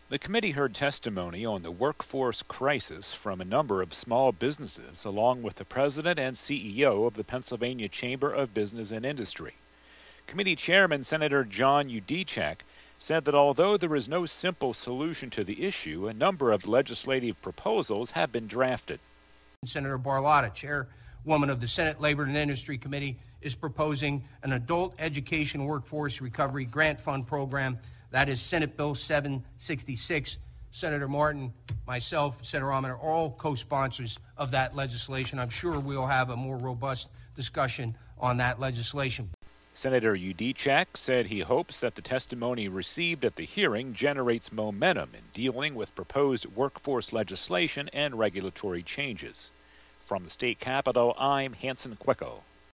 The committee heard testimony on the workforce crisis from a number of small businesses, along with the president and CEO of the Pennsylvania Chamber of Business and Industry. Committee Chairman Senator John Yudichak said that although there is no simple solution to the issue, a number of legislative proposals have been drafted. Senator Barlotta, chairwoman of the Senate Labor and Industry Committee, is proposing an adult education workforce recovery grant fund program. That is Senate Bill 766. Senator Martin, myself, Senator Rahman are all co-sponsors of that legislation. I'm sure we'll have a more robust discussion on that legislation. Senator Yudichak said he hopes that the testimony received at the hearing generates momentum in dealing with proposed workforce legislation and regulatory changes. From the state capitol, I'm Hanson Quicko.